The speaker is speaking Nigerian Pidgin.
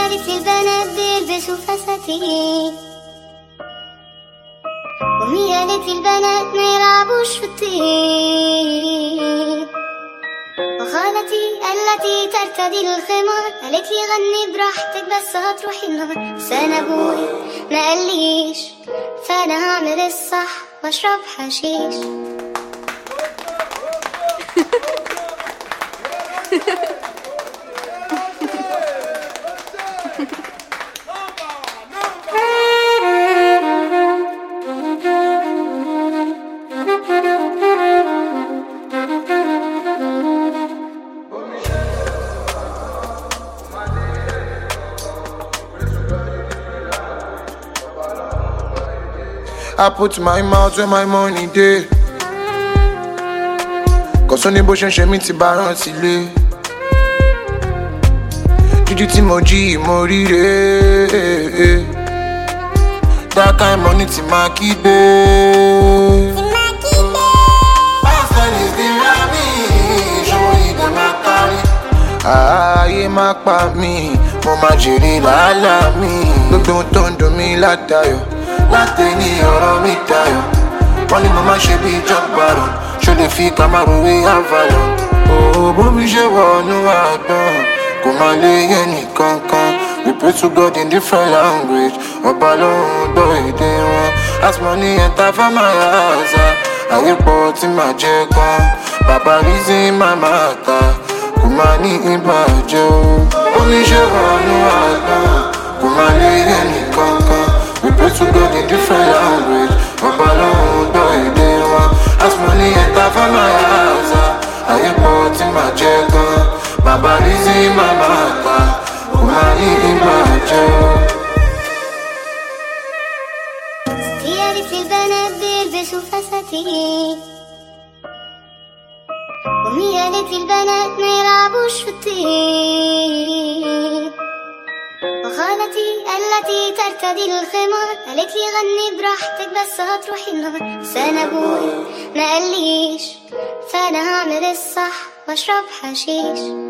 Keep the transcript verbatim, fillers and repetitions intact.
قالت لي البنات بيلبسوا فساتين، ومي قالت لي البنات ما يلعبوش في الطين، وخالتي التي ترتدي الخمار قالت لي غني براحتك بس هتروحي النار. بس انا ابوي ما قاليش، فانا هعمل الصح واشرب حشيش. I put my mouth where my money dey, cause only bó ṣe ń ṣe mí ti bá rántí lé. Jíjí tí mo jí mo ríre, that kind money ti máa kígbe. Pásítọ̀ ní ti rá mi, ṣòwò ìdè máa kárí. Ààyè máa pa mí, mo máa jèrè làálàá mi. Gbogbo ohun tó ń dùn mí látayọ̀, láti ní ọ̀rọ̀ mi dayọ̀. Wọ́n ní mo máa ṣe bí jọ́gbàrọ̀, ṣó lè fi Camaro wé Avalon. Òwò bómi ṣe wọnú àgbọ̀n, kò máa lè yé nìkankan. We pray to God in different language, ọba lóhùn gbọ́ èdè wọn. As money enter for my house, ayé pọ̀ tí màá jẹ gan. Bàbá reason my matter, kò máa ní ìbàjẹ́ o. Bómi ṣe wọnú àgbọ̀n, kò máa lè yé nìkankan. We pray to God in different language, ọba lóhùn gbọ́ èdè wọn. As money enter for my house, ayé pọ̀ tí màá jẹ gan. Bàbá reason my matter, kò máa ní ìbàjẹ́ o. قالت لي البنات بيلبسوا فساتين، ومي قالت لي البنات ما يلعبوش في الطين، وخالتي التي ترتدي الخمار قالت لي غني براحتك بس هتروحي النار. بس انا ابوي ما قاليش، فانا هعمل الصح واشرب حشيش.